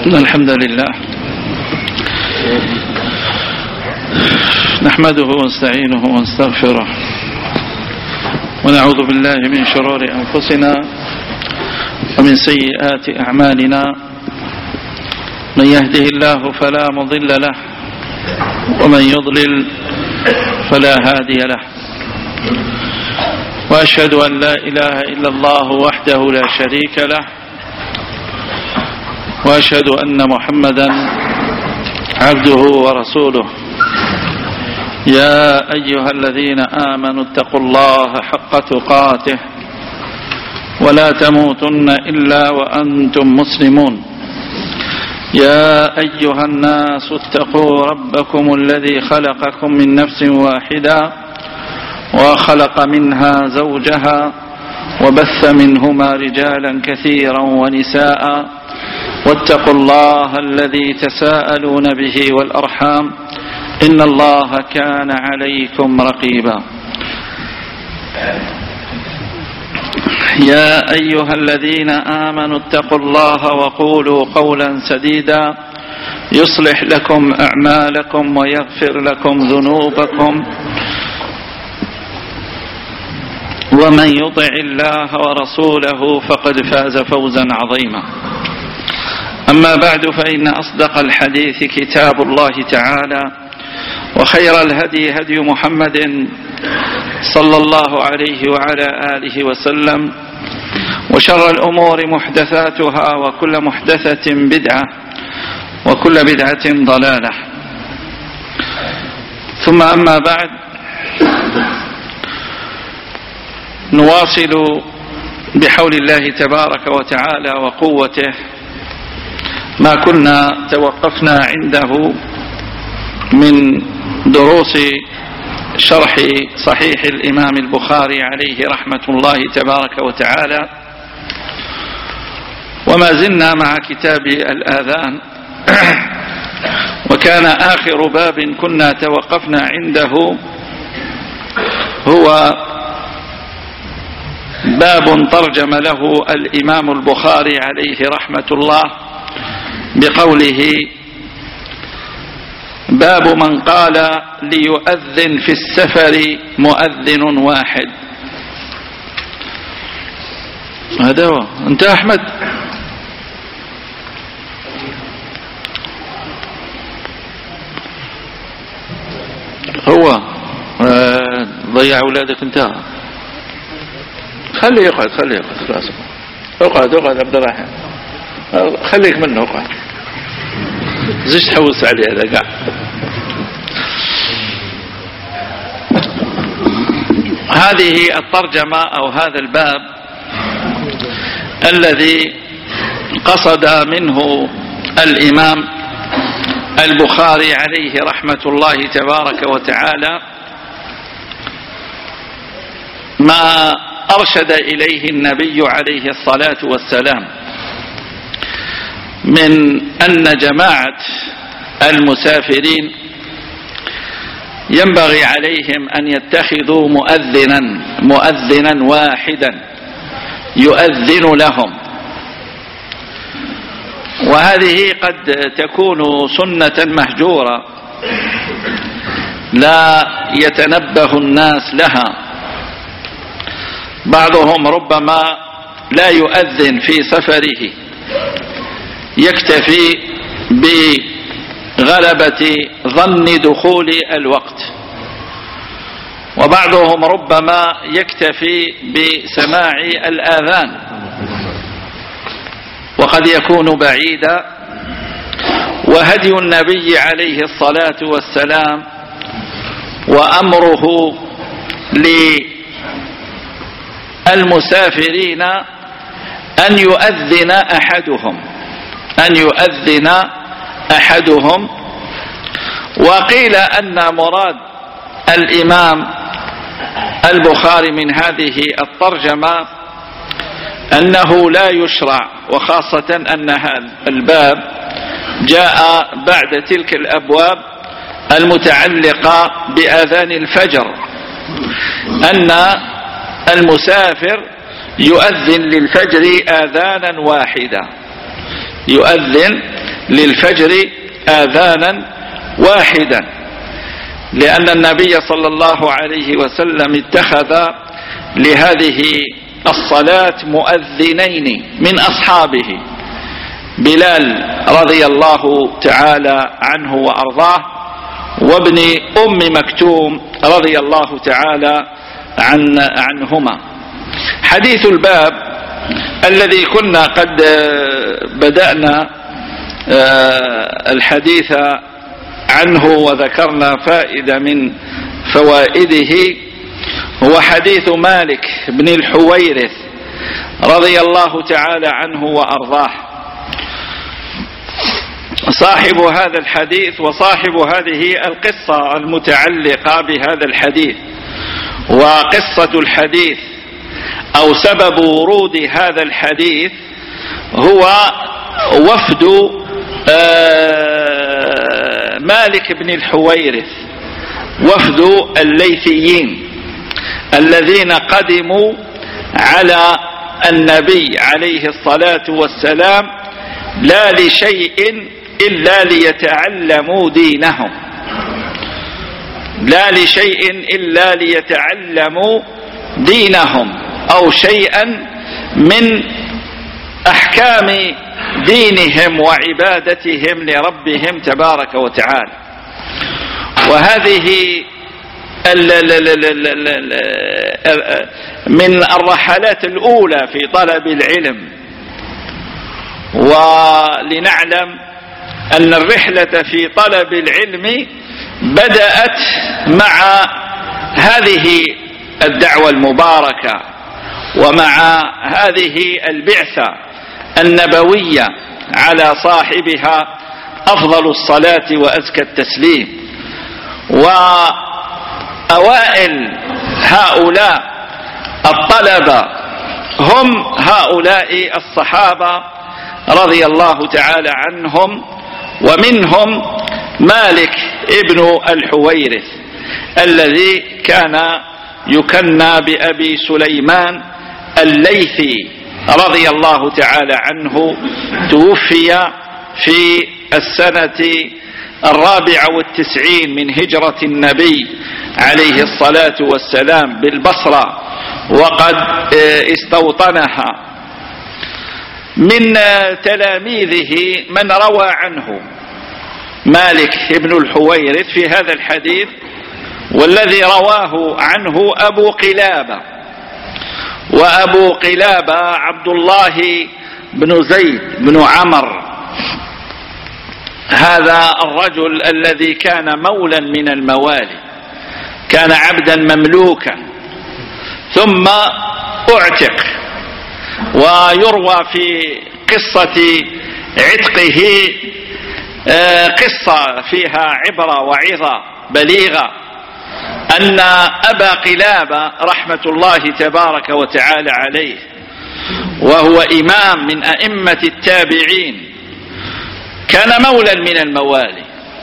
الحمد لله نحمده ونستعينه ونستغفره ونعوذ بالله من شرور أنفسنا ومن سيئات أعمالنا. من يهده الله فلا مضل له ومن يضلل فلا هادي له. وأشهد أن لا إله إلا الله وحده لا شريك له، وأشهد أن محمدا عبده ورسوله. يا أيها الذين آمنوا اتقوا الله حق تقاته ولا تموتن إلا وأنتم مسلمون. يا أيها الناس اتقوا ربكم الذي خلقكم من نفس واحدة وخلق منها زوجها وبث منهما رجالا كثيرا ونساء، واتقوا الله الذي تساءلون به والأرحام إن الله كان عليكم رقيبا. يا أيها الذين آمنوا اتقوا الله وقولوا قولا سديدا يصلح لكم أعمالكم ويغفر لكم ذنوبكم، ومن يطع الله ورسوله فقد فاز فوزا عظيما. أما بعد، فإن أصدق الحديث كتاب الله تعالى، وخير الهدي هدي محمد صلى الله عليه وعلى آله وسلم، وشر الأمور محدثاتها، وكل محدثة بدعة، وكل بدعة ضلالة. ثم أما بعد، نواصل بحول الله تبارك وتعالى وقوته ما كنا توقفنا عنده من دروس شرح صحيح الإمام البخاري عليه رحمة الله تبارك وتعالى، وما زلنا مع كتاب الآذان. وكان آخر باب كنا توقفنا عنده هو باب ترجم له الإمام البخاري عليه رحمة الله بقوله: باب من قال ليؤذن في السفر مؤذن واحد. هذا هو. انت أحمد هو ضيع أولادك انتهى. خليه يقعد خلاص. اقعد عبد الرحمن، خليك منه اقعد. زيش تحوس عليه هذا قاع. هذه الترجمة أو هذا الباب الذي قصد منه الإمام البخاري عليه رحمة الله تبارك وتعالى ما أرشد إليه النبي عليه الصلاة والسلام من أن جماعة المسافرين ينبغي عليهم أن يتخذوا مؤذنا واحدا يؤذن لهم. وهذه قد تكون سنة مهجورة لا يتنبه الناس لها. بعضهم ربما لا يؤذن في سفره، يكتفي بغلبة ظن دخول الوقت، وبعضهم ربما يكتفي بسماع الآذان وقد يكون بعيدا. وهدي النبي عليه الصلاة والسلام وأمره للمسافرين أن يؤذن أحدهم. وقيل أن مراد الإمام البخاري من هذه الترجمة أنه لا يشرع، وخاصة أن هذا الباب جاء بعد تلك الأبواب المتعلقة بآذان الفجر، أن المسافر يؤذن للفجر آذانا واحدة، يؤذن للفجر آذانا واحدا، لأن النبي صلى الله عليه وسلم اتخذ لهذه الصلاة مؤذنين من أصحابه، بلال رضي الله تعالى عنه وأرضاه، وابن أم مكتوم رضي الله تعالى عنهما. حديث الباب الذي كنا قد بدأنا الحديث عنه وذكرنا فائدة من فوائده، هو حديث مالك بن الحويرث رضي الله تعالى عنه وأرضاه، صاحب هذا الحديث وصاحب هذه القصة المتعلقة بهذا الحديث. وقصة الحديث أو سبب ورود هذا الحديث هو وفد مالك بن الحويرث، وفد الليثيين الذين قدموا على النبي عليه الصلاة والسلام لا لشيء إلا ليتعلموا دينهم، لا لشيء إلا ليتعلموا دينهم أو شيئا من أحكام دينهم وعبادتهم لربهم تبارك وتعالى. وهذه من الرحلات الأولى في طلب العلم، ولنعلم أن الرحلة في طلب العلم بدأت مع هذه الدعوة المباركة ومع هذه البعثة النبوية على صاحبها أفضل الصلاة وأزكى التسليم. وأوائل هؤلاء الطلبة هم هؤلاء الصحابة رضي الله تعالى عنهم، ومنهم مالك ابن الحويرث الذي كان يكنى بأبي سليمان الليثي رضي الله تعالى عنه، توفي في السنة 94 من هجرة النبي عليه الصلاة والسلام بالبصرة، وقد استوطنها. من تلاميذه من روى عنه مالك ابن الحويرث في هذا الحديث، والذي رواه عنه أبو قلابة، وأبو قلابة عبد الله بن زيد بن عمر، هذا الرجل الذي كان مولا من الموالي، كان عبدا مملوكا ثم اعتق. ويروى في قصة عتقه قصة فيها عبرة وعظة بليغة، أن أبا قلابة رحمة الله تبارك وتعالى عليه، وهو إمام من أئمة التابعين، كان مولا من الموالي،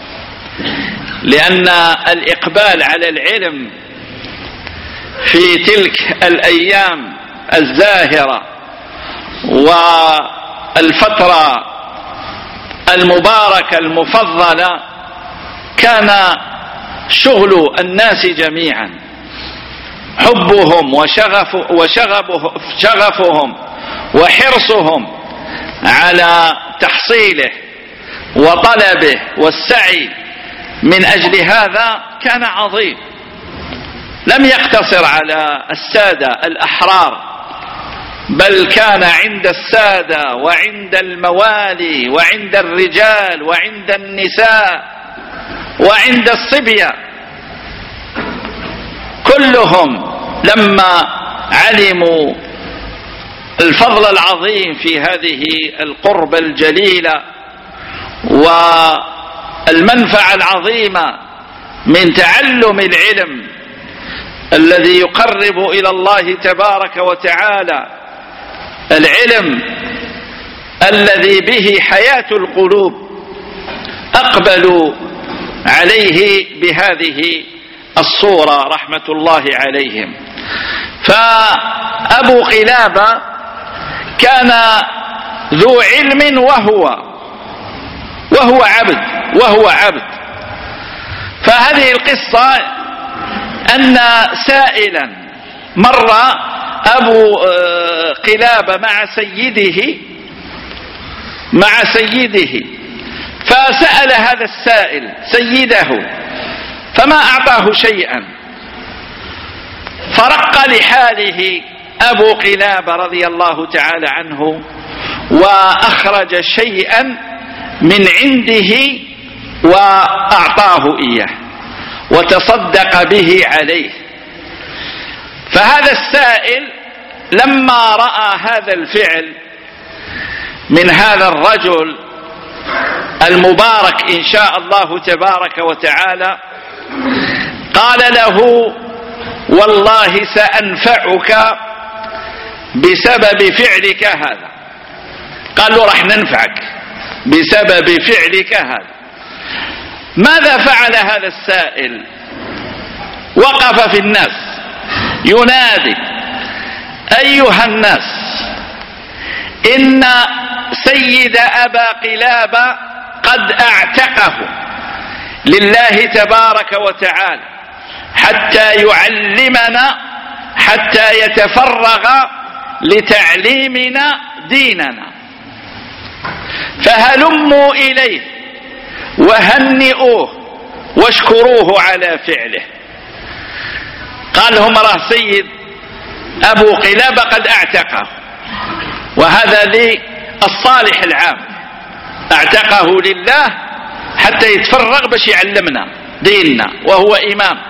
لأن الإقبال على العلم في تلك الأيام الزاهرة والفترة المباركة المفضلة كان شغل الناس جميعا، حبهم وشغفهم وحرصهم على تحصيله وطلبه والسعي من أجل هذا كان عظيم، لم يقتصر على السادة الأحرار، بل كان عند السادة وعند الموالي وعند الرجال وعند النساء وعند الصبية، كلهم لما علموا الفضل العظيم في هذه القربة الجليلة والمنفعة العظيمة من تعلم العلم الذي يقرب إلى الله تبارك وتعالى، العلم الذي به حياة القلوب، أقبلوا عليه بهذه الصورة رحمة الله عليهم. فأبو قلابة كان ذو علم وهو عبد. فهذه القصة أن سائلا مر أبو قلابة مع سيده فسأل هذا السائل سيده فما أعطاه شيئا، فرق لحاله أبو قلابة رضي الله تعالى عنه وأخرج شيئا من عنده وأعطاه إياه وتصدق به عليه. فهذا السائل لما رأى هذا الفعل من هذا الرجل المبارك إن شاء الله تبارك وتعالى قال له والله سأنفعك بسبب فعلك هذا. قال له راح ننفعك بسبب فعلك هذا. ماذا فعل هذا السائل؟ وقف في الناس ينادي أيها الناس إن سيد أبا قلابة قد أعتقه لله تبارك وتعالى حتى يعلمنا حتى يتفرغ لتعليمنا ديننا، فهلموا إليه وهنئوه واشكروه على فعله. قال لهم راه سيد أبو قلابة قد أعتقه، وهذا للصالح العام أعتقه لله حتى يتفرغ باش يعلمنا ديننا وهو إمام.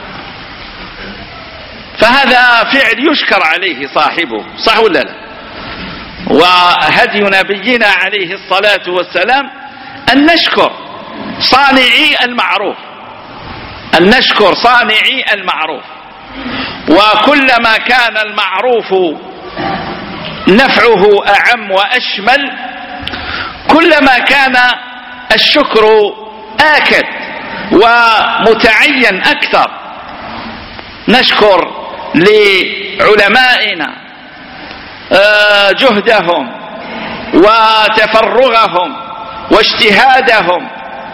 فهذا فعل يشكر عليه صاحبه، صح ولا لا؟ وهدي نبينا عليه الصلاة والسلام أن نشكر صانعي المعروف، أن نشكر صانعي المعروف. وكلما كان المعروف نفعه أعم وأشمل كلما كان الشكر آكد ومتعين أكثر. نشكر لعلمائنا جهدهم وتفرغهم واجتهادهم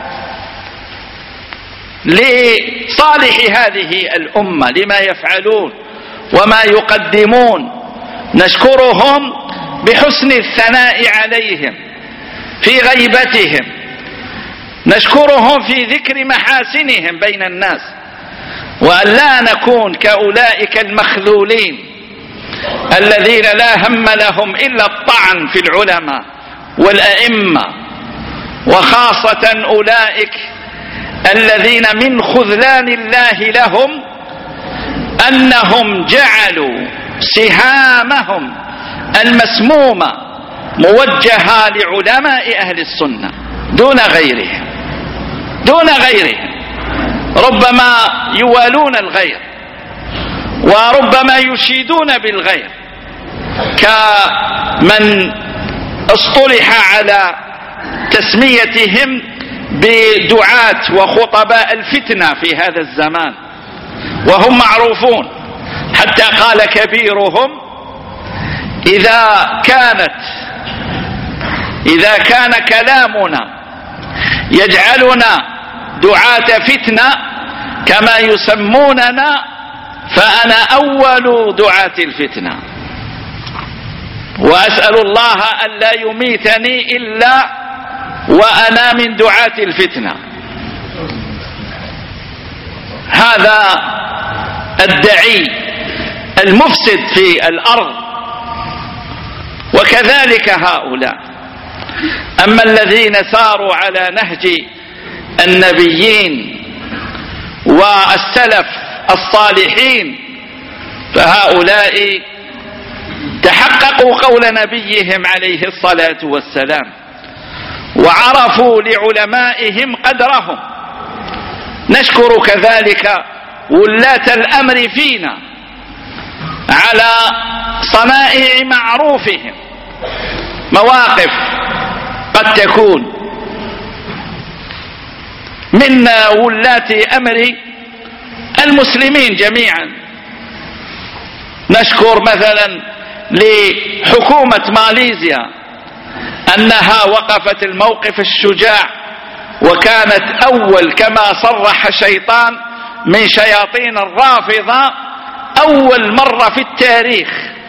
لصالح هذه الأمة لما يفعلون وما يقدمون. نشكرهم بحسن الثناء عليهم في غيبتهم، نشكرهم في ذكر محاسنهم بين الناس، وأن لا نكون كأولئك المخذولين الذين لا هم لهم إلا الطعن في العلماء والأئمة، وخاصة أولئك الذين من خذلان الله لهم أنهم جعلوا سهامهم المسمومة موجهة لعلماء أهل السنة دون غيرهم، ربما يوالون الغير وربما يشيدون بالغير، كمن اصطلح على تسميتهم بدعاة وخطباء الفتنة في هذا الزمان، وهم معروفون. حتى قال كبيرهم إذا كان كلامنا يجعلنا دعاة فتنة كما يسموننا فأنا أول دعاة الفتنة، وأسأل الله أن لا يميتني إلا وأنا من دعاة الفتنة. هذا الدعي المفسد في الأرض، وكذلك هؤلاء. أما الذين ساروا على نهج النبيين والسلف الصالحين فهؤلاء تحققوا قول نبيهم عليه الصلاة والسلام وعرفوا لعلمائهم قدرهم. نشكر كذلك ولاة الأمر فينا على صنائع معروفهم. مواقف قد تكون من ولاة أمر المسلمين جميعا. نشكر مثلا لحكومة ماليزيا أنها وقفت الموقف الشجاع، وكانت أول كما صرح شيطان من شياطين الرافضة أول مرة في التاريخ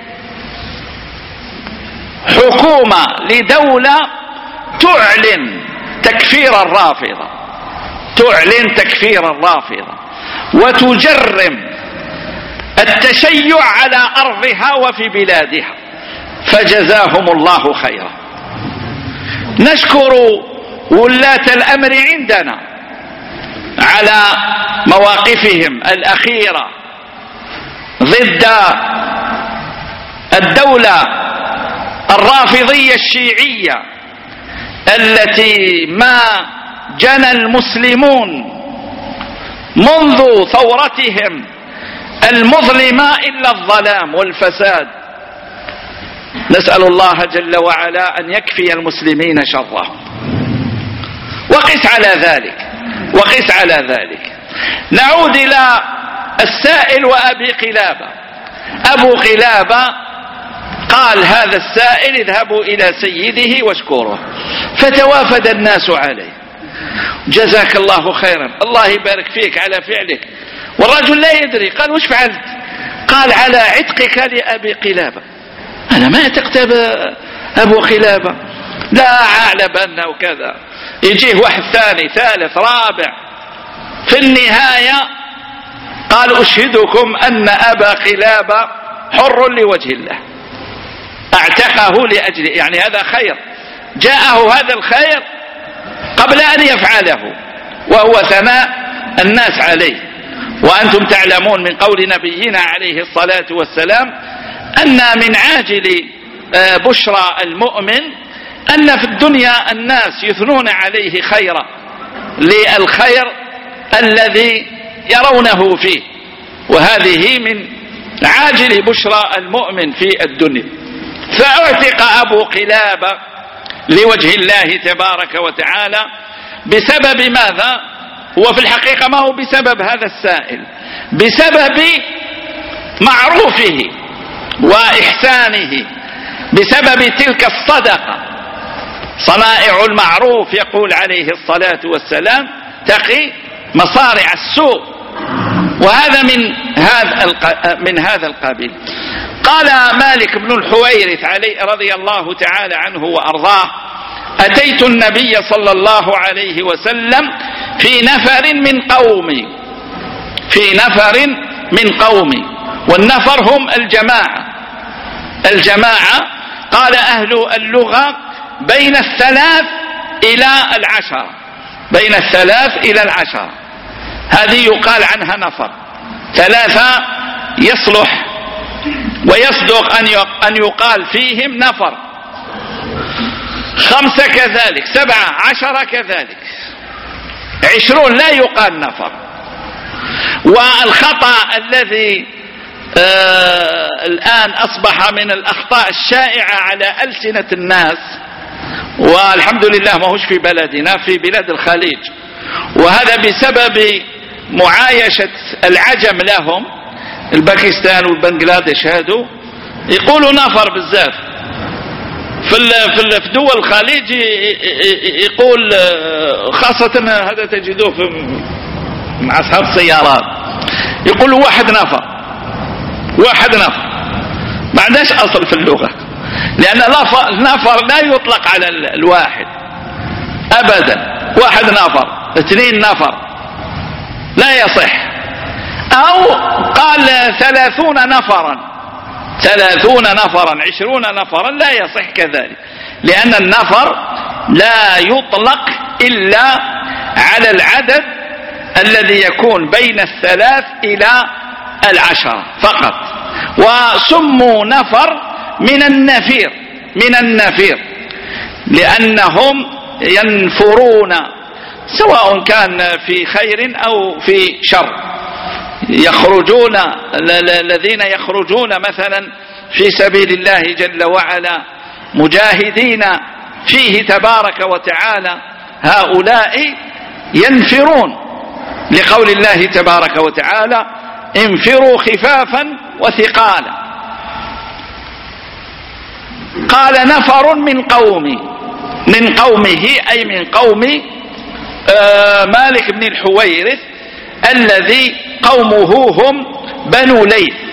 حكومة لدولة تعلن تكفير الرافضة، تعلن تكفير الرافضة وتجرم التشيع على أرضها وفي بلادها، فجزاهم الله خيرا. نشكر ولاة الأمر عندنا على مواقفهم الأخيرة ضد الدولة الرافضية الشيعية التي ما جنى المسلمون منذ ثورتهم المظلمة إلا الظلام والفساد. نسأل الله جل وعلا أن يكفي المسلمين شرهم. وقس على ذلك، وقس على ذلك. نعود إلى السائل وأبي قلابة. أبو قلابة قال هذا السائل اذهبوا إلى سيده واشكره، فتوافد الناس عليه. جزاك الله خيرا، الله يبارك فيك على فعلك. والرجل لا يدري، قال وش فعلت؟ قال على عتقك لأبي قلابة. أنا ما اعتقت أبو قلابة، لا أعلم أنه كذا. يجيه واحد ثاني ثالث رابع، في النهاية قال أشهدكم أن أبا قلابة حر لوجه الله، اعتقه لأجله، يعني هذا خير، جاءه هذا الخير قبل أن يفعله، وهو ثناء الناس عليه. وأنتم تعلمون من قول نبينا عليه الصلاة والسلام أن من عاجل بشرى المؤمن أن في الدنيا الناس يثنون عليه خيرا للخير الذي يرونه فيه، وهذه من عاجل بشرى المؤمن في الدنيا. فاعتق أبو قلابة لوجه الله تبارك وتعالى بسبب ماذا؟ هو في الحقيقة ما هو بسبب هذا السائل، بسبب معروفه وإحسانه، بسبب تلك الصدقة. صنائع المعروف يقول عليه الصلاة والسلام تقي مصارع السوء، وهذا من هذا القبيل. قال مالك بن الحويرث عليه رضي الله تعالى عنه وأرضاه أتيت النبي صلى الله عليه وسلم في نفر من قومي، والنفر هم الجماعة. قال أهل اللغة بين 3 إلى 10، بين 3 إلى 10 هذه يقال عنها نفر. 3 يصلح ويصدق أن يقال فيهم نفر، 5 كذلك، 7 10 كذلك، 20 لا يقال نفر. والخطأ الذي الآن أصبح من الأخطاء الشائعة على ألسنة الناس، والحمد لله ما هوش في بلدنا، في بلاد الخليج، وهذا بسبب معايشة العجم لهم، الباكستان والبنغلاديش هادو يقولوا نفر بالذات. في دول الخليج يقول خاصة هذا تجدوه مع أصحاب السيارات، يقولوا واحد نفر، ما عندهاش أصل في اللغة، لأن النفر لا يطلق على الواحد أبدا. 1 نفر 2 نفر لا يصح. أو قال 30 نفرا 20 نفرا لا يصح كذلك، لأن النفر لا يطلق إلا على العدد الذي يكون بين 3 إلى 10 فقط. وسموا نفر من النفير لأنهم ينفرون سواء كان في خير أو في شر، يخرجون الذين يخرجون مثلا في سبيل الله جل وعلا مجاهدين فيه تبارك وتعالى، هؤلاء ينفرون لقول الله تبارك وتعالى انفروا خفافا وثقالا. قال نفر من قومي، من قومه أي من قوم مالك بن الحويرث الذي قومه هم بنو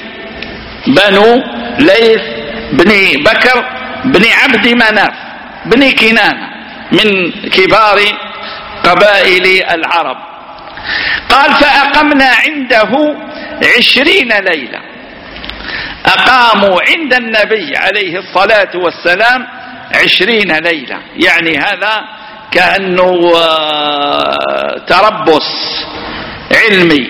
ليث بن بكر بن عبد مناف بن كنانة من كبار قبائل العرب. قال فأقمنا عنده 20 ليلة. أقاموا عند النبي عليه الصلاة والسلام 20 ليلة، يعني هذا كأنه تربص علمي.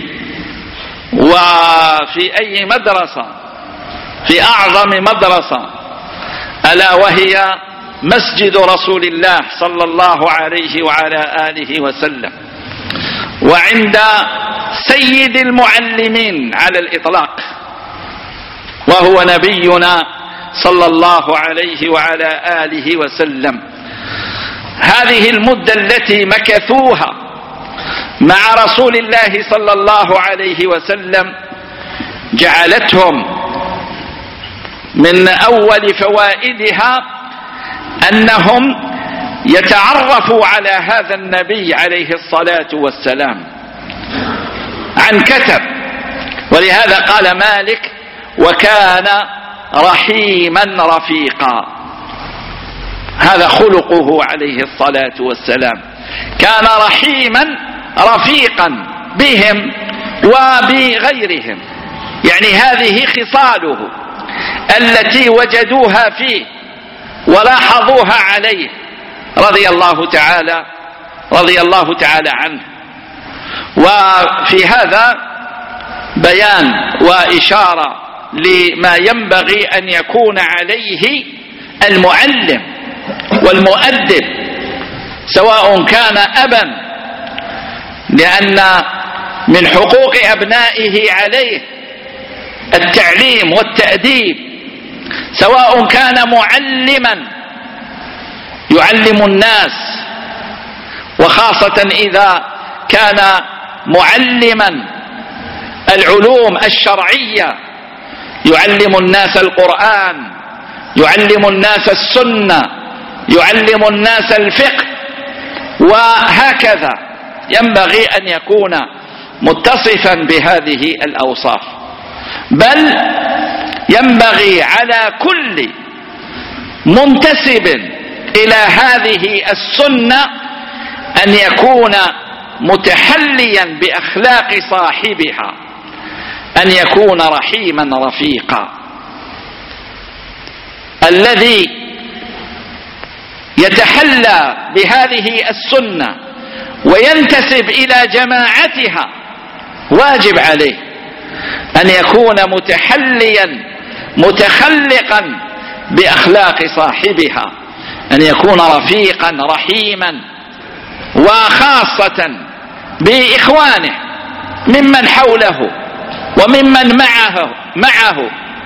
وفي أي مدرسة، في أعظم مدرسة ألا وهي مسجد رسول الله صلى الله عليه وعلى آله وسلم، وعند سيد المعلمين على الإطلاق وهو نبينا صلى الله عليه وعلى آله وسلم. هذه المدة التي مكثوها مع رسول الله صلى الله عليه وسلم جعلتهم من أول فوائدها أنهم يتعرفوا على هذا النبي عليه الصلاة والسلام عن كثب. ولهذا قال مالك وكان رحيما رفيقا. هذا خلقه عليه الصلاة والسلام، كان رحيما رفيقا بهم وبغيرهم، يعني هذه خصاله التي وجدوها فيه ولاحظوها عليه رضي الله تعالى عنه. وفي هذا بيان وإشارة لما ينبغي أن يكون عليه المعلم والمؤدب سواء كان أبا، لأن من حقوق أبنائه عليه التعليم والتأديب، سواء كان معلما يعلم الناس، وخاصة إذا كان معلما العلوم الشرعية يعلم الناس القرآن، يعلم الناس السنة، يعلم الناس الفقه، وهكذا ينبغي أن يكون متصفا بهذه الأوصاف. بل ينبغي على كل منتسب إلى هذه السنة أن يكون متحليا بأخلاق صاحبها، أن يكون رحيما رفيقا. الذي يتحلى بهذه السنة وينتسب إلى جماعتها واجب عليه أن يكون متحليا متخلقا بأخلاق صاحبها، أن يكون رفيقا رحيما، وخاصة بإخوانه ممن حوله وممن معه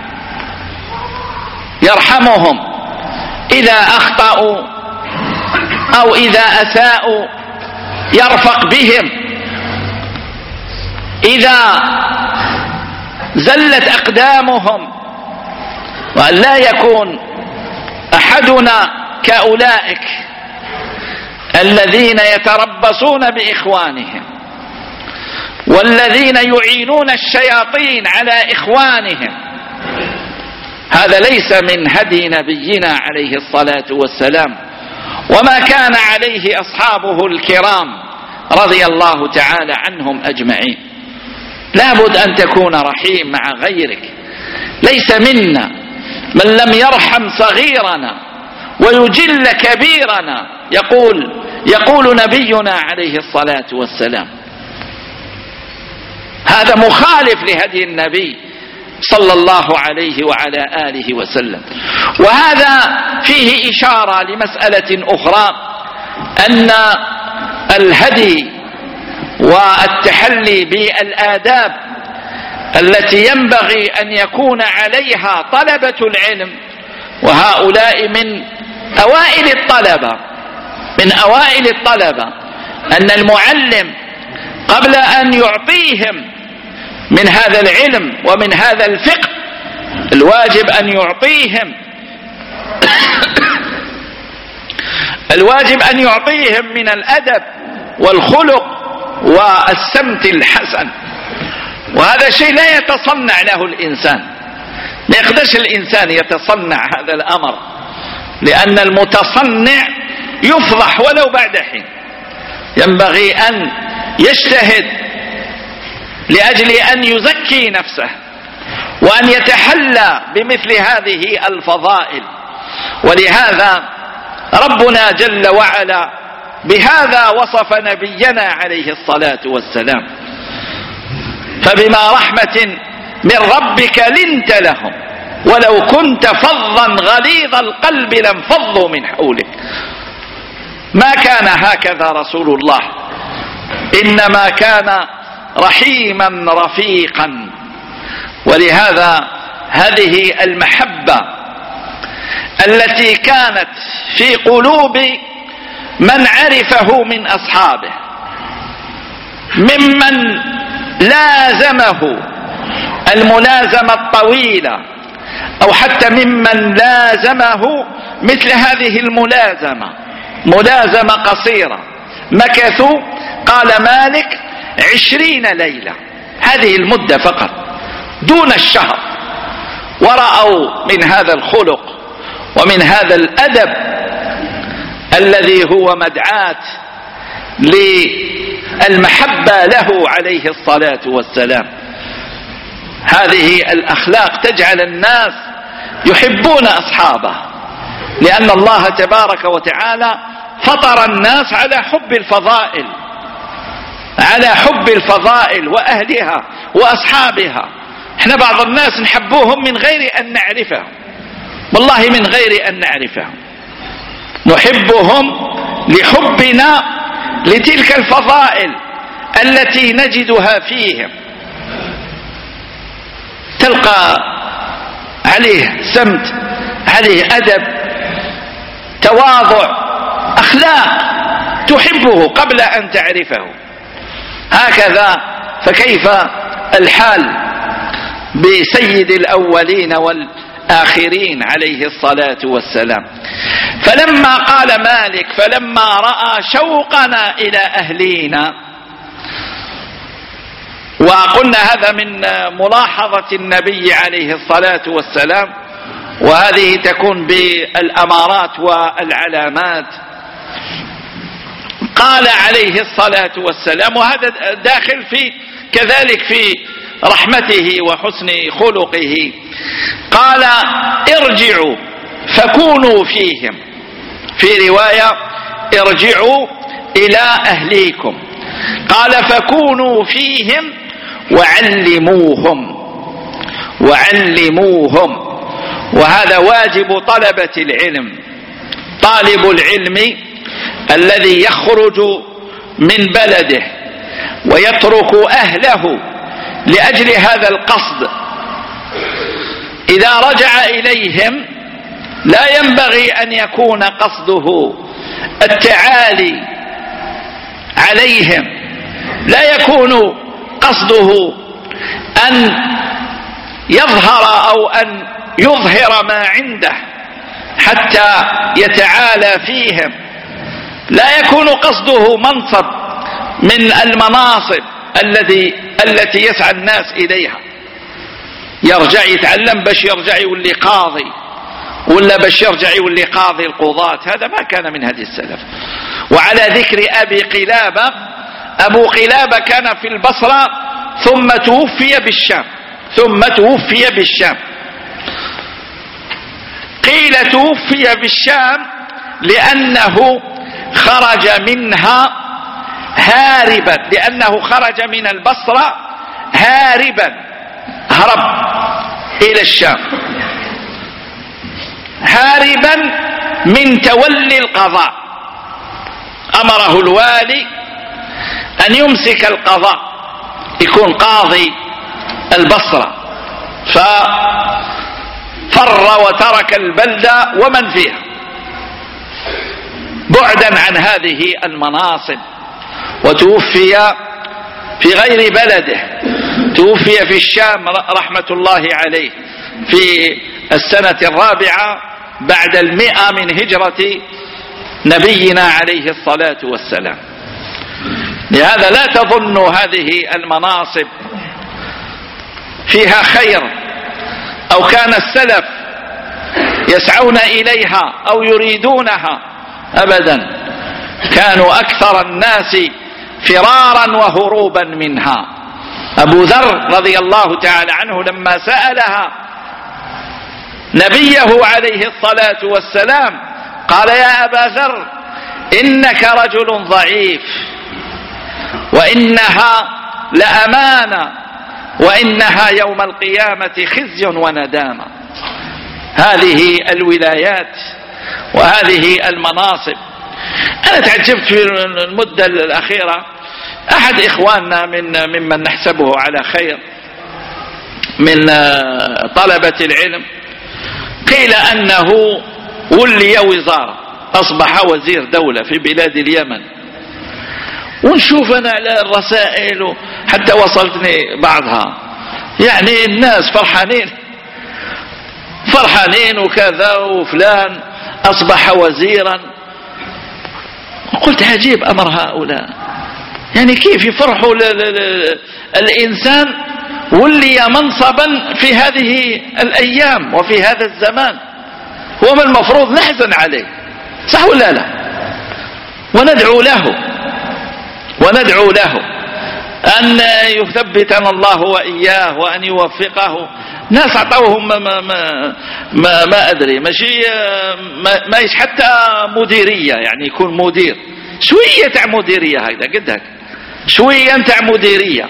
يرحمهم إذا أخطأوا أو إذا أساءوا، يرفق بهم إذا زلت أقدامهم، وأن لا يكون أحدنا كأولئك الذين يتربصون بإخوانهم والذين يعينون الشياطين على إخوانهم. هذا ليس من هدي نبينا عليه الصلاة والسلام، وما كان عليه أصحابه الكرام رضي الله تعالى عنهم أجمعين. لابد أن تكون رحيم مع غيرك. ليس منا من لم يرحم صغيرنا ويجل كبيرنا، يقول نبينا عليه الصلاة والسلام. هذا مخالف لهدي النبي صلى الله عليه وعلى آله وسلم. وهذا فيه إشارة لمسألة أخرى، أن الهدي والتحلي بالآداب التي ينبغي أن يكون عليها طلبة العلم، وهؤلاء من أوائل الطلبة، أن المعلم قبل أن يعطيهم من هذا العلم ومن هذا الفقه الواجب أن يعطيهم الواجب أن يعطيهم من الأدب والخلق والسمت الحسن، وهذا شيء لا يتصنع له الإنسان، لا يقدرش الإنسان يتصنع هذا الأمر، لأن المتصنع يفضح ولو بعد حين. ينبغي أن يجتهد لأجل أن يزكي نفسه وأن يتحلى بمثل هذه الفضائل. ولهذا ربنا جل وعلا بهذا وصف نبينا عليه الصلاة والسلام: فبما رحمة من ربك لنت لهم ولو كنت فظا غليظ القلب لانفضوا من حولك. ما كان هكذا رسول الله، إنما كان رحيما رفيقا. ولهذا هذه المحبة التي كانت في قلوب من عرفه من أصحابه ممن لازمه الملازمة الطويلة، أو حتى ممن لازمه مثل هذه الملازمة ملازمة قصيرة، مكثوا قال مالك 20 ليلة، هذه المدة فقط دون الشهر، ورأوا من هذا الخلق ومن هذا الأدب الذي هو مدعاة للمحبة له عليه الصلاة والسلام. هذه الأخلاق تجعل الناس يحبون أصحابه، لأن الله تبارك وتعالى فطر الناس على حب الفضائل، على حب الفضائل وأهلها وأصحابها. احنا بعض الناس نحبوهم من غير أن نعرفهم، والله من غير أن نعرفهم، نحبهم لحبنا لتلك الفضائل التي نجدها فيهم. تلقى عليه سمت، عليه أدب، تواضع، أخلاق تحبه قبل أن تعرفه. هكذا فكيف الحال بسيد الأولين والآخرين عليه الصلاة والسلام؟ فلما قال مالك: فلما رأى شوقنا إلى أهلينا. وقلنا هذا من ملاحظة النبي عليه الصلاة والسلام، وهذه تكون بالأمارات والعلامات. قال عليه الصلاة والسلام، وهذا داخل في كذلك في رحمته وحسن خلقه، قال: ارجعوا فكونوا فيهم، في رواية: ارجعوا إلى أهليكم. قال: فكونوا فيهم وعلموهم، وعلموهم. وهذا واجب طلبة العلم. طالب العلم الذي يخرج من بلده ويترك أهله لأجل هذا القصد، إذا رجع إليهم لا ينبغي أن يكون قصده التعالي عليهم، لا يكون قصده أن يظهر أو أن يظهر ما عنده حتى يتعالى فيهم، لا يكون قصده منصب من المناصب التي يسعى الناس إليها. يرجع يتعلم باش يرجع يولي قاضي، ولا باش يرجع يولي قاضي القضاة، هذا ما كان من هدي السلف. وعلى ذكر أبي قلابة، أبو قلابة كان في البصرة ثم توفي بالشام. قيل توفي بالشام لأنه خرج منها هاربا، لأنه خرج من البصرة هاربا، هرب إلى الشام، هاربا من تولي القضاء. أمره الوالي أن يمسك القضاء، يكون قاضي البصرة، ففر وترك البلدة ومن فيها بعدا عن هذه المناصب، وتوفي في غير بلده، توفي في الشام رحمة الله عليه في السنة 4 بعد 100 من هجرة نبينا عليه الصلاة والسلام. لهذا لا تظنوا هذه المناصب فيها خير أو كان السلف يسعون إليها أو يريدونها، أبدا، كانوا أكثر الناس فرارا وهروبا منها. أبو ذر رضي الله تعالى عنه لما سألها نبيه عليه الصلاة والسلام قال: يا أبا ذر إنك رجل ضعيف، وإنها لأمانة، وإنها يوم القيامة خزي وندامة. هذه الولايات وهذه المناصب. أنا تعجبت في المدة الأخيرة أحد إخواننا ممن نحسبه على خير من طلبة العلم قيل أنه ولي وزارة، أصبح وزير دولة في بلاد اليمن. ونشوف أنا على الرسائل حتى وصلتني بعضها، يعني الناس فرحانين وكذا، وفلان أصبح وزيرا. قلت عجيب أمر هؤلاء، يعني كيف يفرحوا الإنسان ولي منصبا في هذه الأيام وفي هذا الزمان؟ هو من المفروض نحزن عليه، صح ولا لا؟ وندعو له أن يثبتنا الله وإياه وأن يوفقه. ناس أعطوهم ما أدري، ما حتى مديرية، يعني يكون مدير شوية تاع مديرية، هكذا قدك شوية تاع مديرية.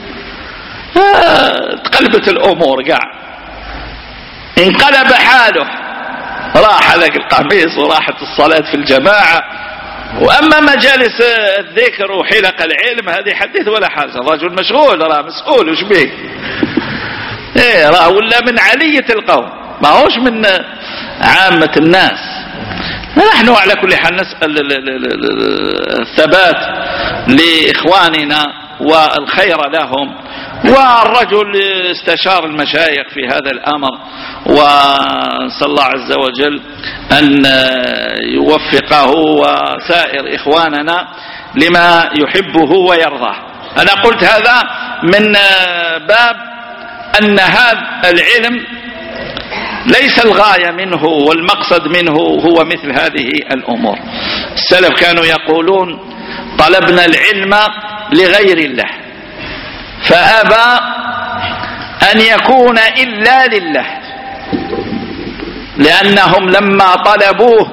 تقلبت الأمور قاع، انقلب حاله، راح لك القميص وراحت الصلاة في الجماعة. وأما مجالس الذكر وحلق العلم هذه حدث ولا حاجة، الرجل مشغول، راه مسؤول، وش بيه؟ راه ولا من علية القوم، ما هوش من عامة الناس. نحن على كل حال نسأل الثبات لإخواننا والخير لهم. والرجل استشار المشايخ في هذا الأمر، ونسأل الله عز وجل أن يوفقه وسائر إخواننا لما يحبه ويرضاه. أنا قلت هذا من باب أن هذا العلم ليس الغاية منه والمقصد منه هو مثل هذه الأمور. السلف كانوا يقولون: طلبنا العلم لغير الله فأبى أن يكون إلا لله، لأنهم لما طلبوه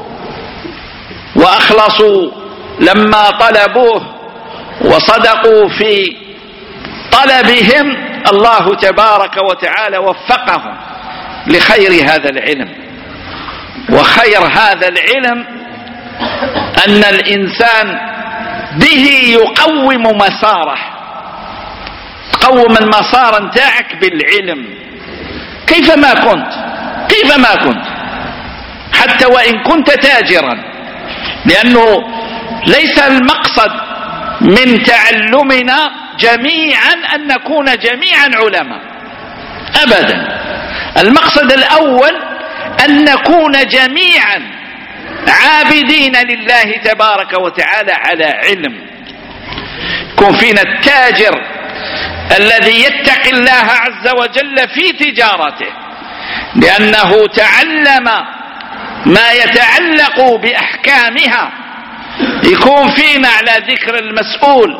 وأخلصوا، لما طلبوه وصدقوا في طلبهم، الله تبارك وتعالى وفقهم لخير هذا العلم. وخير هذا العلم أن الإنسان به يقوم مساره، قوم المسار نتاعك بالعلم كيفما كنت، حتى وإن كنت تاجرا، لأنه ليس المقصد من تعلمنا جميعا أن نكون جميعا علماء أبدا. المقصد الأول أن نكون جميعا عابدين لله تبارك وتعالى على علم. يكون فينا التاجر الذي يتقي الله عز وجل في تجارته، لأنه تعلم ما يتعلق بأحكامها. يكون فينا على ذكر المسؤول،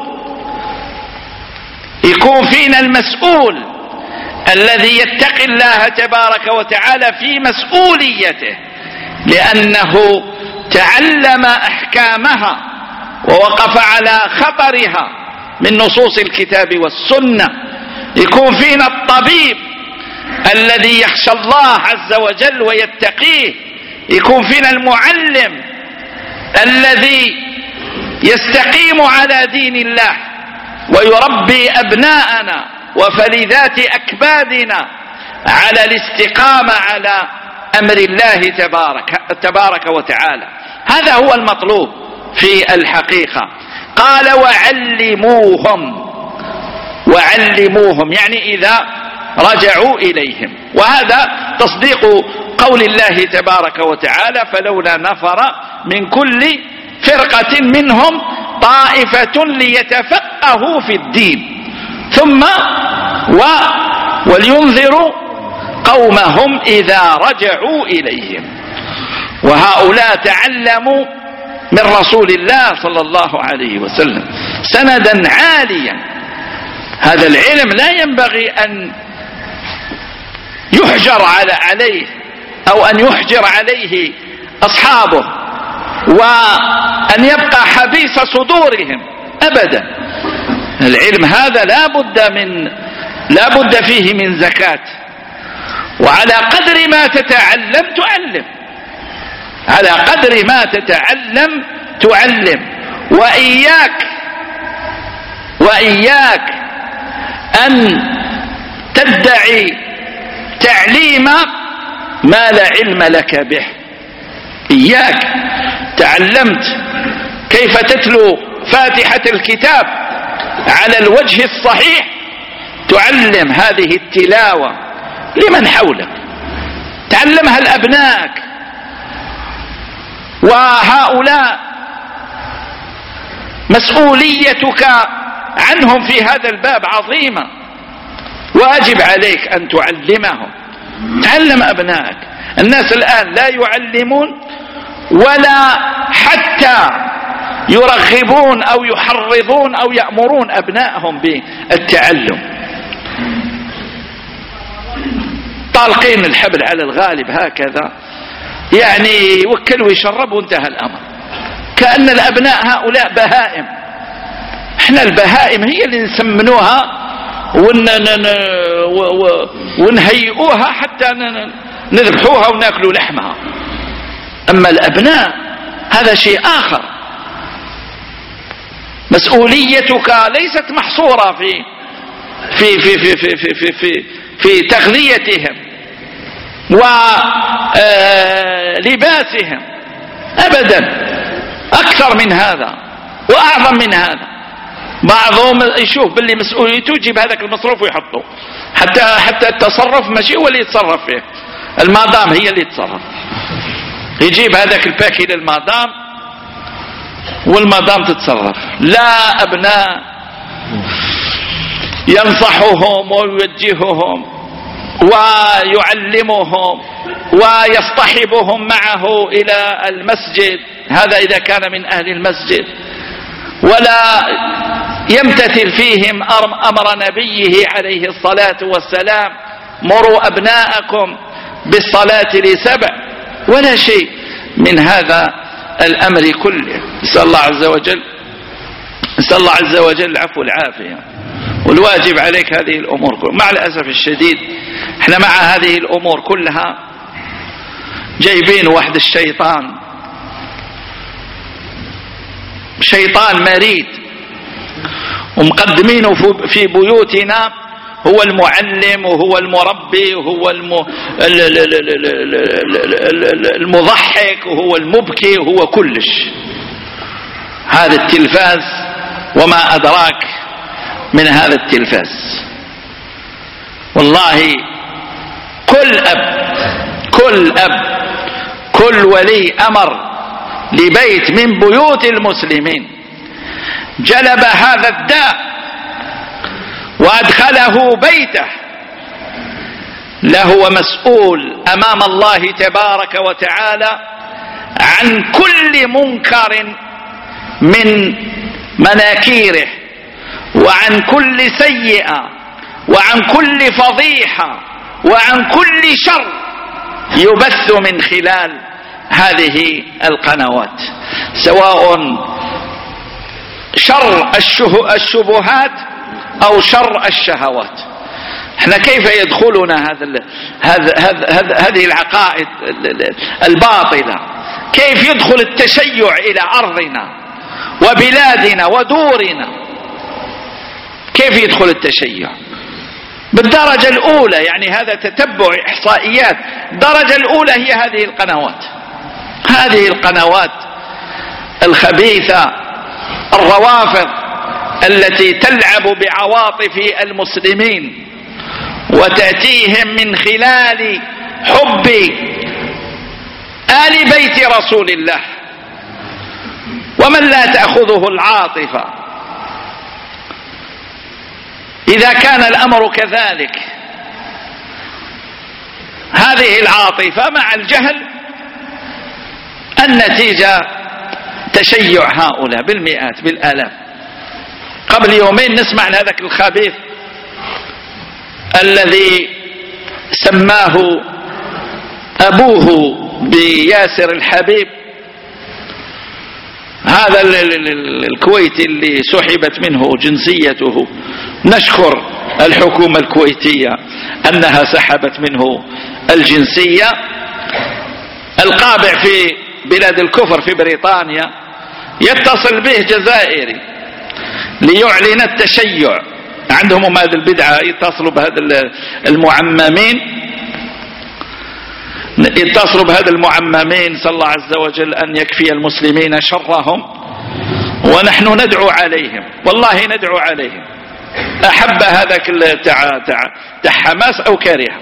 يكون فينا المسؤول الذي يتقي الله تبارك وتعالى في مسؤوليته، لأنه تعلم أحكامها ووقف على خطرها من نصوص الكتاب والسنة. يكون فينا الطبيب الذي يخشى الله عز وجل ويتقيه. يكون فينا المعلم الذي يستقيم على دين الله ويربي أبناءنا وفلذات أكبادنا على الاستقامة على أمر الله تبارك وتعالى. هذا هو المطلوب في الحقيقة. قال: وعلموهم، يعني إذا رجعوا إليهم. وهذا تصديق قول الله تبارك وتعالى: فلولا نفر من كل فرقة منهم طائفة ليتفقهوا في الدين ثم ولينذروا قومهم إذا رجعوا إليهم. وهؤلاء تعلموا من رسول الله صلى الله عليه وسلم سندا عاليا. هذا العلم لا ينبغي أن يحجر عليه أو أن يحجر عليه أصحابه وأن يبقى حبيس صدورهم أبدا. العلم هذا لا بد فيه من زكاة، وعلى قدر ما تتعلم تعلم، على قدر ما تتعلم تعلم. وإياك أن تدعي تعليم ما لا علم لك به. إياك تعلمت كيف تتلو فاتحة الكتاب على الوجه الصحيح، تعلم هذه التلاوة لمن حولك، تعلمها لأبنائك. وهؤلاء مسؤوليتك عنهم في هذا الباب عظيمة، واجب عليك أن تعلمهم. تعلم أبنائك. الناس الآن لا يعلمون ولا حتى يرغبون أو يحرضون أو يأمرون أبنائهم بالتعلم. طالقين الحبل على الغالب هكذا، يعني وكلوا ويشربوا وانتهى الأمر، كأن الأبناء هؤلاء بهائم. احنا البهائم هي اللي نسمنوها ونهيئوها حتى نذبحوها وناكلوا لحمها. أما الأبناء هذا شيء آخر. مسؤوليتك ليست محصورة في تغذيتهم ولباسهم أبدا، أكثر من هذا وأعظم من هذا. بعضهم يشوف باللي مسؤوليته يجيب هذاك المصروف ويحطه، حتى التصرف ماشي هو اللي يتصرف فيه، المدام هي اللي تتصرف. يجيب هذاك الباكي للمدام والمدام تتصرف. لا، أبناء ينصحهم ويوجههم ويعلمهم ويصطحبهم معه إلى المسجد، هذا إذا كان من أهل المسجد، ولا يمتثل فيهم أمر نبيه عليه الصلاة والسلام: مروا أبناءكم بالصلاة ل7، ولا شيء من هذا الأمر كله. نسأل الله عز وجل العفو والعافية. والواجب عليك هذه الأمور كلها. مع الأسف الشديد احنا مع هذه الأمور كلها جايبين واحد شيطان مريد ومقدمينه في بيوتنا، هو المعلم وهو المربي وهو المضحك وهو المبكي وهو كلش. هذا التلفاز وما أدراك من هذا التلفاز. والله كل أب كل ولي أمر لبيت من بيوت المسلمين جلب هذا الداء وأدخله بيته لهو مسؤول أمام الله تبارك وتعالى عن كل منكر من مناكيره، وعن كل سيئة، وعن كل فضيحة، وعن كل شر يبث من خلال هذه القنوات، سواء شر الشبهات أو شر الشهوات. احنا كيف يدخلنا هذه العقائد الباطلة؟ كيف يدخل التشيع إلى أرضنا وبلادنا ودورنا؟ كيف يدخل التشيع؟ بالدرجة الأولى، يعني هذا تتبع إحصائيات. الدرجة الأولى هي هذه القنوات الخبيثة، الروافض التي تلعب بعواطف المسلمين وتأتيهم من خلال حب آل بيت رسول الله، ومن لا تأخذه العاطفة. إذا كان الأمر كذلك هذه العاطفة مع الجهل النتيجة تشيع هؤلاء بالمئات بالآلاف. قبل يومين نسمع عن هذاك الخبيث الذي سماه أبوه بياسر الحبيب، هذا الكويتي اللي سحبت منه جنسيته. نشكر الحكومة الكويتية أنها سحبت منه الجنسية. القابع في بلاد الكفر في بريطانيا يتصل به جزائري ليعلن التشيع، عندهم هذه البدعة، يتصلوا بهذا المعممين، يتصلوا بهذا المعممين. صلى الله عز وجل أن يكفي المسلمين شرهم، ونحن ندعو عليهم، والله ندعو عليهم، أحب هذاك تاع حماس أو كره.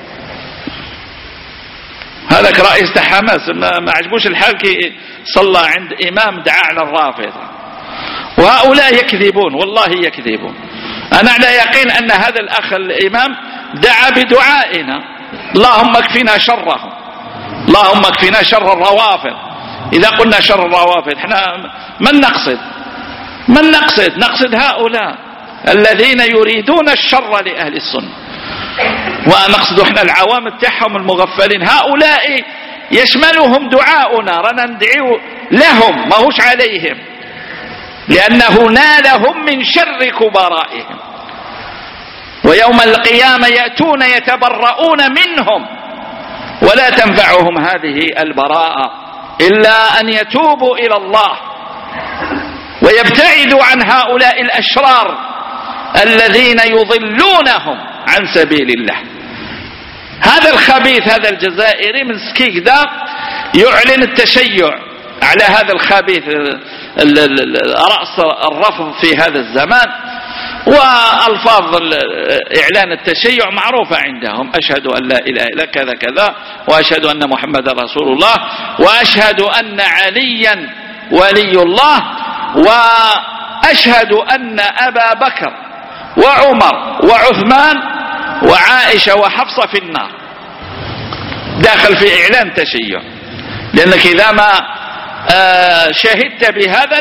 هذاك رئيس تاع حماس ما عجبوش الحال كي صلى عند إمام دعا على الرافضة، وهؤلاء يكذبون، والله يكذبون. أنا على يقين أن هذا الأخ الإمام دعا بدعائنا، اللهم اكفنا شرهم، اللهم اكفنا شر الروافض. إذا قلنا شر الروافض احنا من نقصد؟ نقصد هؤلاء الذين يريدون الشر لأهل السنة، ونقصد احنا العوام تاعهم المغفلين. هؤلاء يشملهم دعاؤنا، رانا ندعو لهم ماهوش عليهم، لأنه نالهم من شر كبرائهم، ويوم القيامة يأتون يتبرؤون منهم ولا تنفعهم هذه البراءة إلا أن يتوبوا إلى الله ويبتعدوا عن هؤلاء الأشرار الذين يضلونهم عن سبيل الله. هذا الخبيث هذا الجزائري من سكيك ذا يعلن التشيع على هذا الخبيث رأس الرفض في هذا الزمان. والفاظ اعلان التشيع معروفة عندهم، اشهد ان لا اله الا كذا كذا، واشهد ان محمد رسول الله، واشهد ان عليا ولي الله، واشهد ان ابا بكر وعمر وعثمان وعائشة وحفصة في النار. داخل في اعلان تشيع، لانك اذا ما شهدت بهذا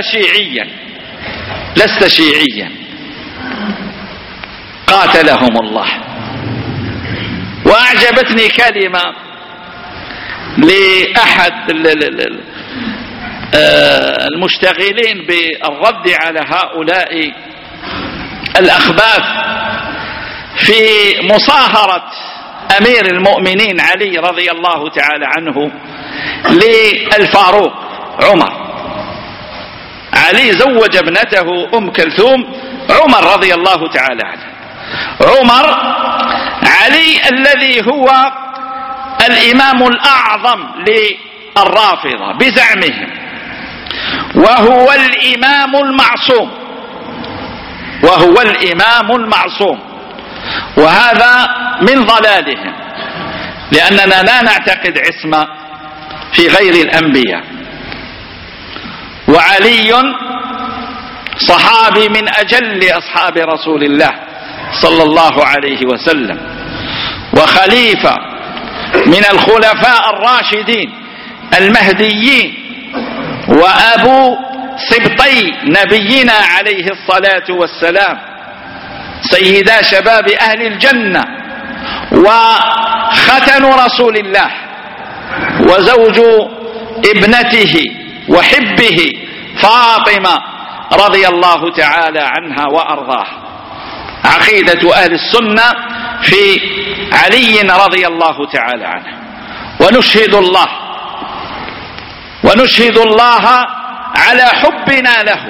لست شيعيا. قاتلهم الله. وأعجبتني كلمة لأحد المشتغلين بالرد على هؤلاء الأخباث في مصاهرة أمير المؤمنين علي رضي الله تعالى عنه للفاروق عمر. علي زوج ابنته أم كلثوم عمر رضي الله تعالى عنه. عمر علي الذي هو الإمام الأعظم للرافضة بزعمهم، وهو الإمام المعصوم، وهذا من ضلالهم، لأننا لا نعتقد عصمة في غير الأنبياء. وعلي صحابي من أجل أصحاب رسول الله صلى الله عليه وسلم، وخليفة من الخلفاء الراشدين المهديين، وأبو سبطي نبينا عليه الصلاة والسلام، سيدا شباب أهل الجنة، وختن رسول الله، وزوج ابنته وحبه فاطمة رضي الله تعالى عنها وأرضاها. عقيدة أهل السنة في علي رضي الله تعالى عنه. ونشهد الله على حبنا له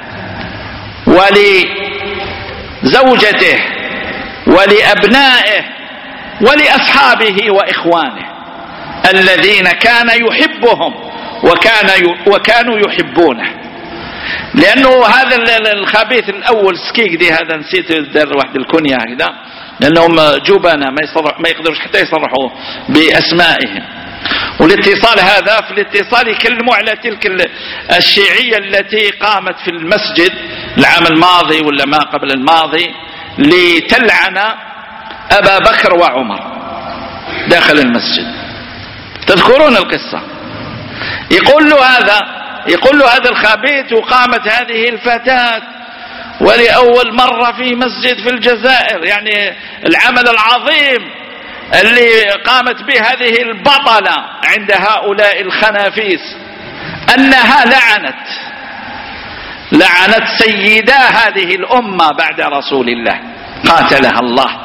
ولزوجته ولأبنائه ولأصحابه وإخوانه الذين كان يحبهم وكانوا يحبونه. لأنه هذا الخبيث الأول سكيك دي، هذا نسيت دار واحد الكنية هكذا، لأنهم جبنة ما يقدروش حتى يصرحوا بأسمائهم. والاتصال هذا في الاتصال يكلموا على تلك الشيعية التي قامت في المسجد العام الماضي ولا ما قبل الماضي لتلعن أبا بكر وعمر داخل المسجد. تذكرون القصة؟ يقول له هذا الخبيث، وقامت هذه الفتاة ولأول مرة في مسجد في الجزائر، يعني العمل العظيم اللي قامت به هذه البطلة عند هؤلاء الخنافيس أنها لعنت سيدا هذه الأمة بعد رسول الله قاتلها الله.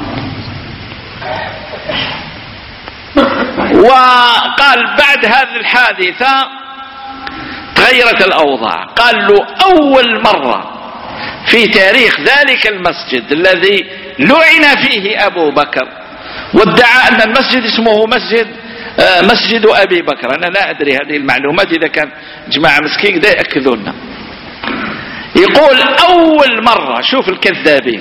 وقال بعد هذه الحادثة تغيرت الأوضاع. قال له أول مرة في تاريخ ذلك المسجد الذي لعن فيه أبو بكر، وادعى أن المسجد اسمه مسجد أبي بكر، أنا لا أدري هذه المعلومات، إذا كان جماعة مسكين ده يأكدونا. يقول أول مرة، شوف الكذابين،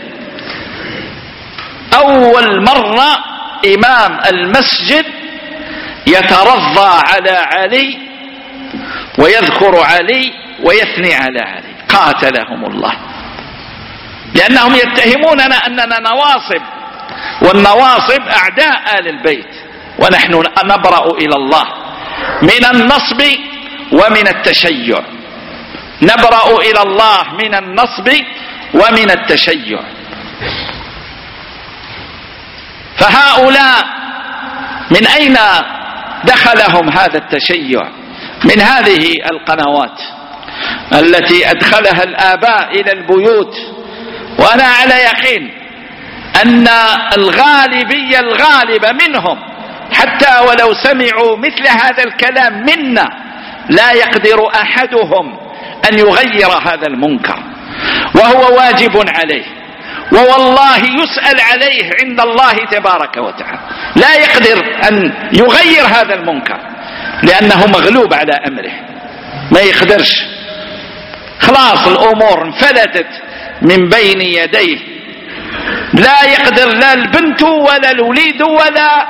أول مرة إمام المسجد يترضى على علي ويذكر علي ويثني على علي، قاتلهم الله، لأنهم يتهموننا أننا نواصب، والنواصب أعداء آل البيت، ونحن نبرأ إلى الله من النصب ومن التشيع، نبرأ إلى الله من النصب ومن التشيع. فهؤلاء من أين دخلهم هذا التشيع؟ من هذه القنوات التي أدخلها الآباء إلى البيوت. وأنا على يقين أن الغالبية الغالبة منهم حتى ولو سمعوا مثل هذا الكلام منا لا يقدر أحدهم أن يغير هذا المنكر، وهو واجب عليه، ووالله يسأل عليه عند الله تبارك وتعالى. لا يقدر أن يغير هذا المنكر لأنه مغلوب على أمره، ما يقدرش، خلاص الأمور انفلتت من بين يديه، لا يقدر لا البنت ولا الوليد ولا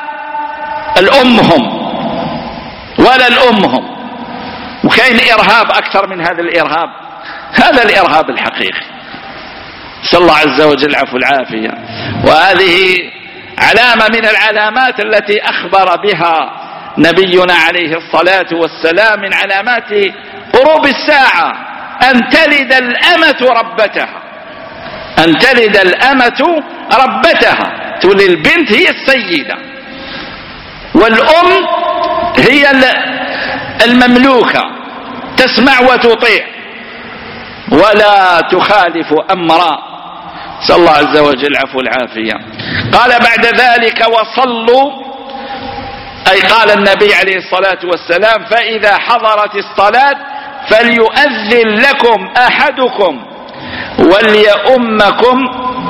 الأمهم. وكاين إرهاب أكثر من هذا الإرهاب، هذا الإرهاب الحقيقي، نسأل الله عز وجل العفو والعافية. وهذه علامة من العلامات التي أخبر بها نبينا عليه الصلاة والسلام من علامات قرب الساعة، أن تلد الأمة ربتها، أن تلد الأمة ربتها، تولي البنت هي السيدة، والأم هي المملوكة، تسمع وتطيع ولا تخالف أمرا، نسأل الله عز وجل العفو والعافية. قال بعد ذلك وصلوا، أي قال النبي عليه الصلاة والسلام فإذا حضرت الصلاة فليؤذن لكم أحدكم وليؤمكم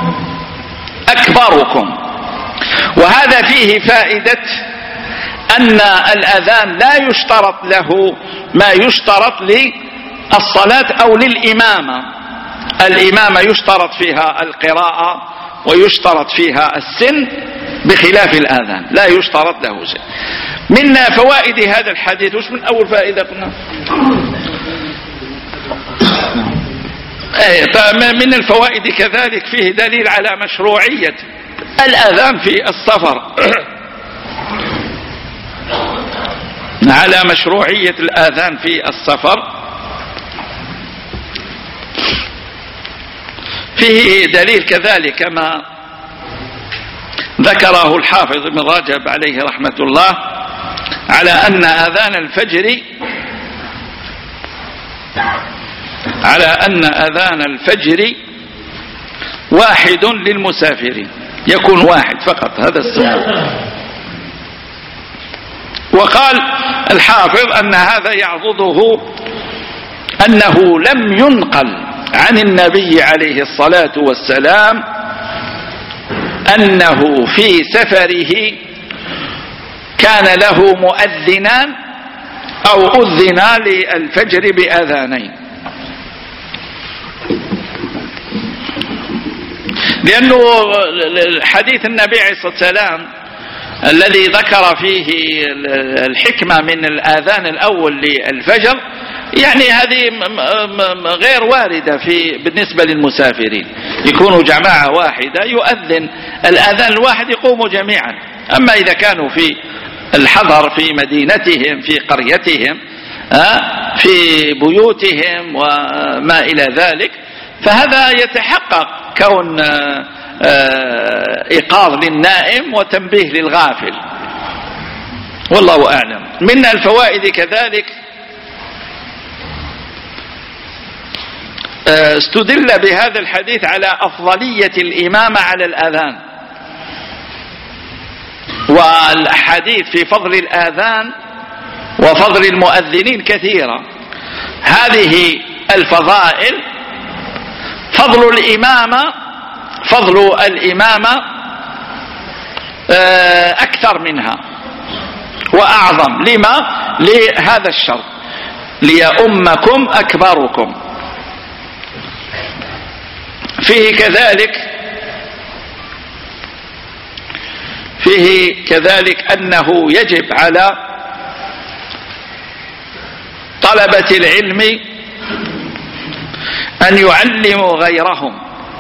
أكبركم. وهذا فيه فائدة أن الأذان لا يشترط له ما يشترط للصلاة أو للإمامة. الإمامة يشترط فيها القراءة ويشترط فيها السن بخلاف الآذان، لا يشترط له شيء. من فوائد هذا الحديث، وش من أول فائدة قلنا؟ من الفوائد كذلك فيه دليل على مشروعية الأذان في السفر، على مشروعية الآذان في السفر. فيه دليل كذلك ما ذكره الحافظ ابن رجب عليه رحمة الله على أن أذان الفجر واحد للمسافرين، يكون واحد فقط، هذا السنة. وقال الحافظ أن هذا يعضده أنه لم ينقل عن النبي عليه الصلاة والسلام أنه في سفره كان له مؤذنان أو أذنا للفجر بأذانين، لأنه حديث النبي عليه الصلاة والسلام الذي ذكر فيه الحكمة من الآذان الأول للفجر، يعني هذه غير واردة بالنسبة للمسافرين، يكونوا جماعة واحدة يؤذن الآذان الواحد يقوموا جميعا. أما إذا كانوا في الحضر في مدينتهم في قريتهم في بيوتهم وما إلى ذلك، فهذا يتحقق كون إيقاظ للنائم وتنبيه للغافل، والله أعلم. من الفوائد كذلك استدل بهذا الحديث على أفضلية الإمامة على الأذان، والأحاديث في فضل الآذان وفضل المؤذنين كثيرة. هذه الفضائل فضل الإمامة أكثر منها وأعظم. لما؟ لهذا الشرط: ليؤمكم أكبركم. فيه كذلك أنه يجب على طلبة العلم أن يعلموا غيرهم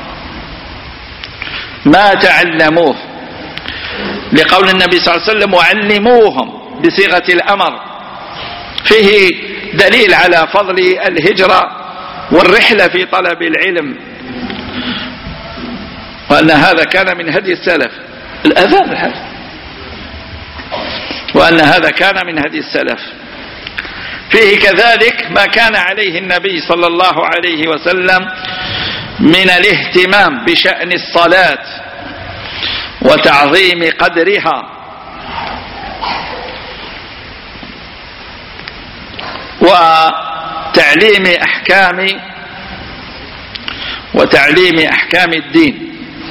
ما تعلموه، لقول النبي صلى الله عليه وسلم: وعلموهم بصيغة الأمر. فيه دليل على فضل الهجرة والرحلة في طلب العلم، وأن هذا كان من هدي السلف الأذان هذا، وأن هذا كان من هدي السلف. فيه كذلك ما كان عليه النبي صلى الله عليه وسلم من الاهتمام بشأن الصلاة وتعظيم قدرها وتعليم أحكام الدين.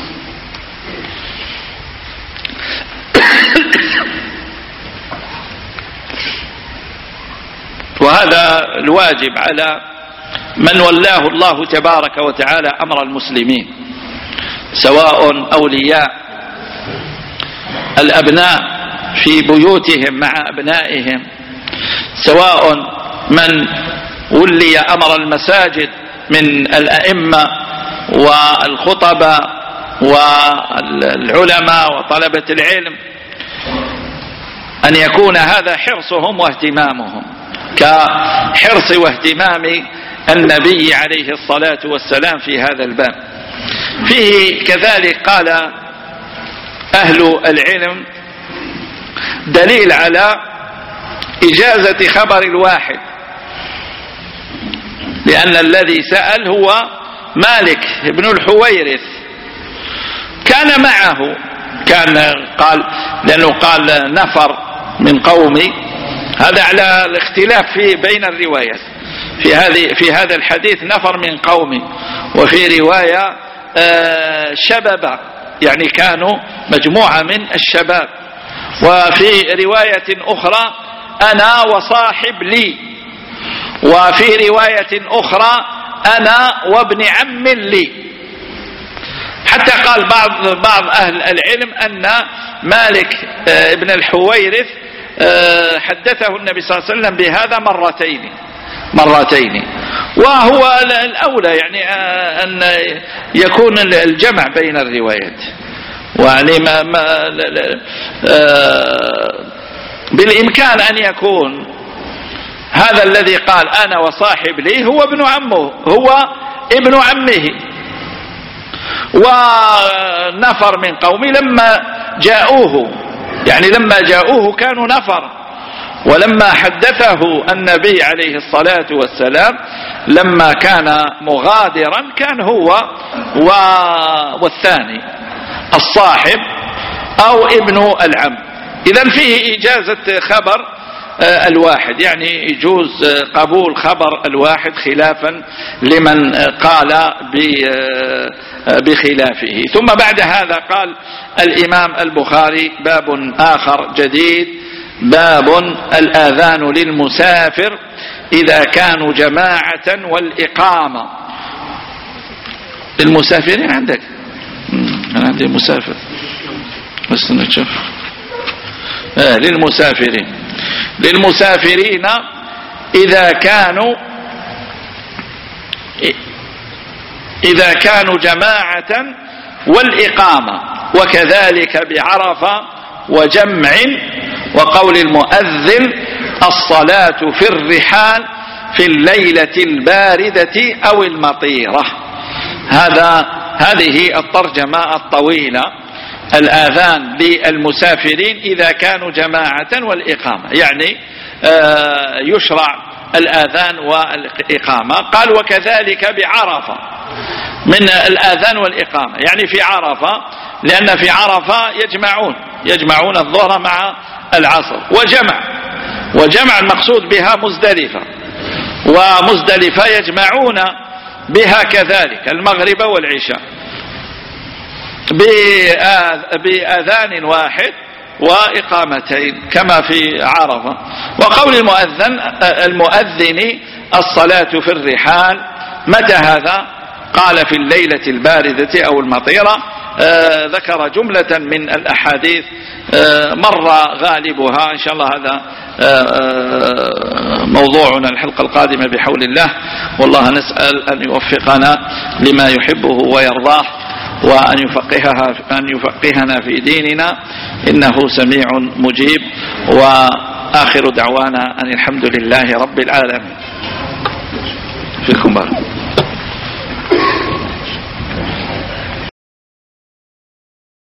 وهذا الواجب على من ولاه الله تبارك وتعالى أمر المسلمين، سواء أولياء الأبناء في بيوتهم مع أبنائهم، سواء من ولي أمر المساجد من الأئمة والخطباء والعلماء وطلبة العلم، أن يكون هذا حرصهم واهتمامهم كحرص واهتمام النبي عليه الصلاة والسلام في هذا الباب. فيه كذلك قال أهل العلم دليل على إجازة خبر الواحد، لأن الذي سأل هو مالك بن الحويرث، كان معه، لأنه قال نفر من قومي، هذا على الاختلاف بين الروايات. في هذا الحديث نفر من قومي، وفي رواية شباب، يعني كانوا مجموعة من الشباب، وفي رواية أخرى أنا وصاحب لي، وفي رواية أخرى أنا وابن عم لي. حتى قال بعض أهل العلم أن مالك ابن الحويرث حدثه النبي صلى الله عليه وسلم بهذا مرتين، وهو الأولى يعني أن يكون الجمع بين الروايات، ويعني بالإمكان أن يكون هذا الذي قال أنا وصاحب لي هو ابن عمه، ونفر من قومي لما جاءوه كانوا نفر، ولما حدثه النبي عليه الصلاة والسلام لما كان مغادرا كان هو والثاني الصاحب أو ابن العم. إذن فيه إجازة خبر الواحد، يعني يجوز قبول خبر الواحد خلافا لمن قال بخلافه. ثم بعد هذا قال الإمام البخاري باب آخر جديد، باب الآذان للمسافر إذا كانوا جماعة والإقامة. المسافرين عندك؟ أنا عندي مسافر بس نشوف للمسافرين إذا كانوا جماعة والإقامة، وكذلك بعرفة وجمع، وقول المؤذن الصلاة في الرحال في الليلة الباردة أو المطيرة. هذه الترجمة الطويلة. الآذان للمسافرين إذا كانوا جماعة والإقامة، يعني يشرع الآذان والإقامة. قال وكذلك بعرفة، من الآذان والإقامة يعني في عرفة، لأن في عرفة يجمعون الظهر مع العصر. وجمع المقصود بها مزدلفة، ومزدلفة يجمعون بها كذلك المغرب والعشاء بأذان واحد وإقامتين كما في عرفة. وقول المؤذن الصلاة في الرحال، متى هذا؟ قال في الليلة الباردة أو المطيرة. ذكر جملة من الأحاديث مر غالبها. إن شاء الله هذا موضوعنا الحلقة القادمة بحول الله. والله نسأل أن يوفقنا لما يحبه ويرضاه، وأن يفقهنا في ديننا، إنه سميع مجيب. وآخر دعوانا أن الحمد لله رب العالمين. فيكم بارك.